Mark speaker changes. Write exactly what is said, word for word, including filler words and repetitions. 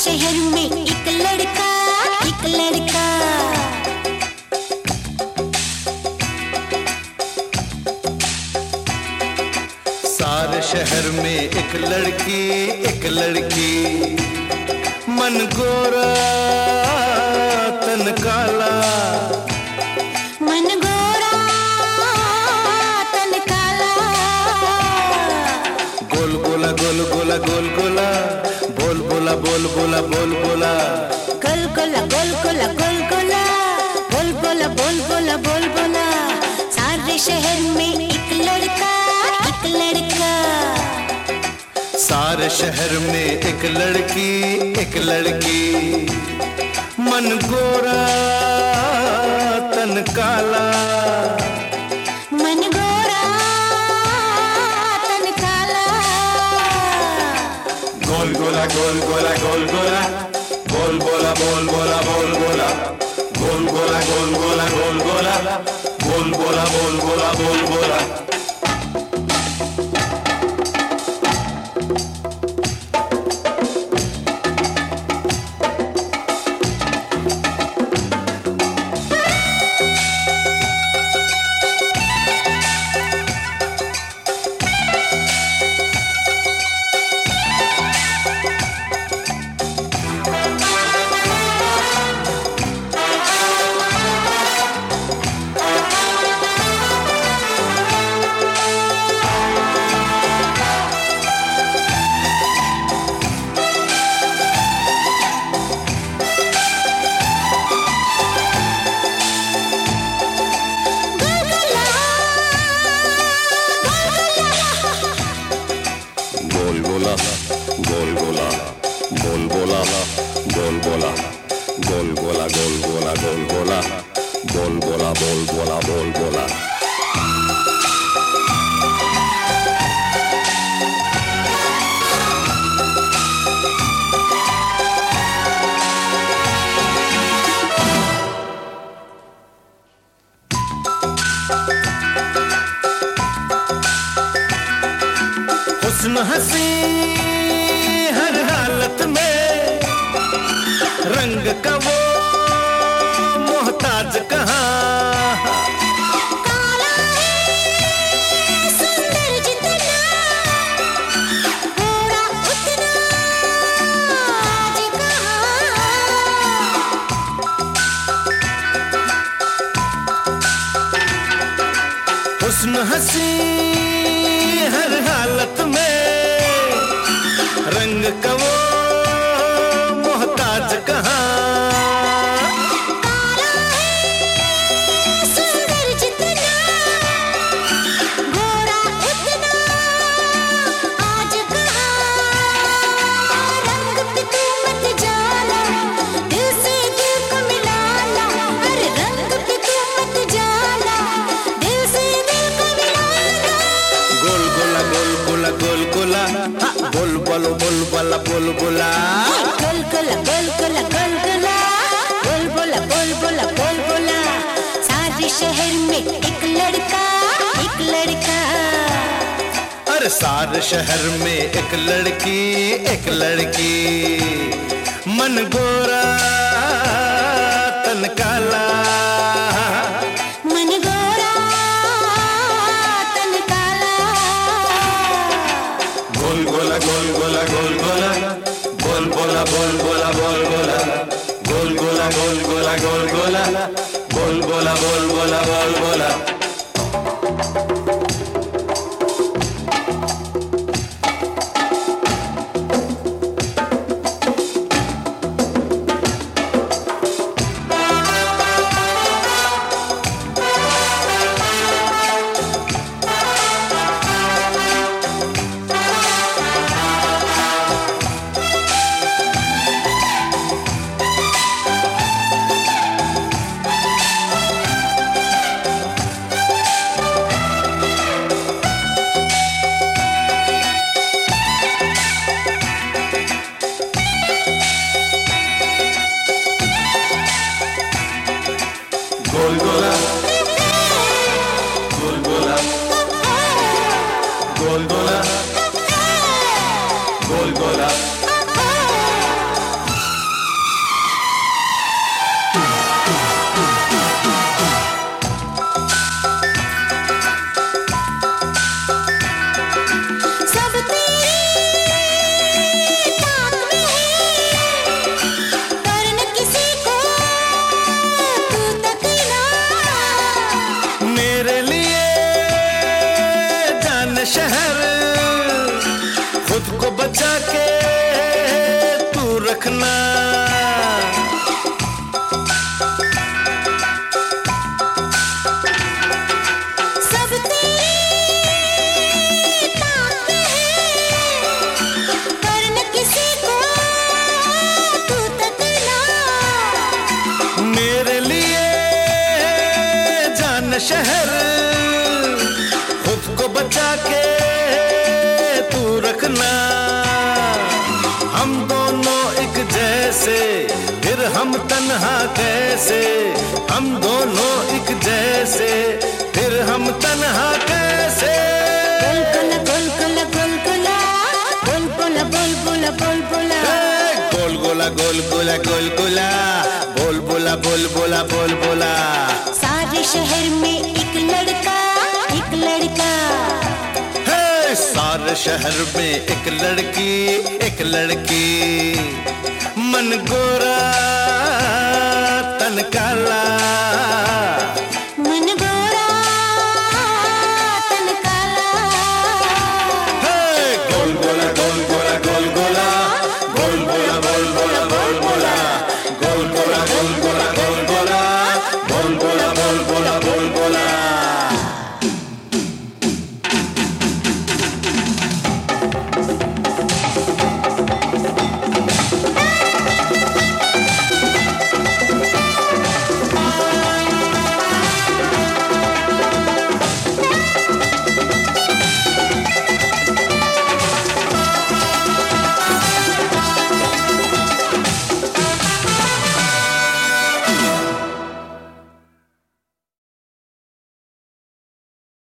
Speaker 1: शहर में एक लड़का, एक लड़का।
Speaker 2: सारे शहर में एक लड़की, एक लड़की। मन गोरा तन काला,
Speaker 1: मन गोरा तन काला।
Speaker 2: गोल गोला गोल गोला गोल गोला, बोल बोला बोल बोला बोल बोला।
Speaker 1: गोल गोला गोल गोला गोल गोला, बोल बोला बोल बोला बोल बोला। सारे शहर में एक लड़का, एक लड़का।
Speaker 2: सारे शहर में एक लड़की, एक लड़की। मन गोरा तन काला,
Speaker 1: मन गोरा तन काला।
Speaker 2: गोल गोला गोल गोला गोल गोला, बोल बोला बोल बोला बोल बोला। गोल गोला गोल गोला गोल गोला, बोल बोला बोल बोला बोल बोला। गोल गोला गोल बोला, गोल बोला गोल गोला गोल गोला गोल बोला, बोल बोला बोल बोला बोल बोला। हुस्न हसी हर हालत में, रंग का वो मोहताज कहाँ।
Speaker 1: काला है सुंदर जितना, गोरा उतना आज कहाँ।
Speaker 2: हुस्न हसी हर हालत में, रंग का वो मोहताज कहाँ।
Speaker 1: काला है सुंदर जितना, गोरा उतना आज कहाँ। रंग पे तू मत जाना, दिल से दिल को मिलाना। अरे रंग पे तू मत जाना, दिल से दिल को मिलाना।
Speaker 2: गोल गोला गोल गोला गोल गोला, बोल बोलो बोल बोला बोल बोला।
Speaker 1: गोल गोला गोल गोला गोल गोला, बोल बोला बोल बोला बोल बोला। सारे शहर में एक लड़का, एक लड़का।
Speaker 2: अरे सारे शहर में एक लड़की, एक लड़की। मन गोरा तन काला,
Speaker 1: मन गोरा तन काला।
Speaker 2: गोल गोला गोल गोला गोल गोला, बोल बोला बोल बोला बोल बोला। गोल गोला गोल गोला गोल गोला, बोल बोला बोल बोला बोल बोला। गोल गोला गोल गोला गोल गोला गोल गोला। कैसे, फिर हम तन्हा कैसे, हम दोनों एक जैसे, फिर हम तन्हा कैसे।
Speaker 1: गोल गोला गोल गोला गोल गोला गोल गोला गोल गोला
Speaker 2: गोल गोला गोल गोला गोल गोला बोल बोला बोल बोला बोल बोला।
Speaker 1: सारे शहर में एक लड़का एक लड़का,
Speaker 2: है सारे शहर में एक लड़की एक लड़की, मन गोरा तन काला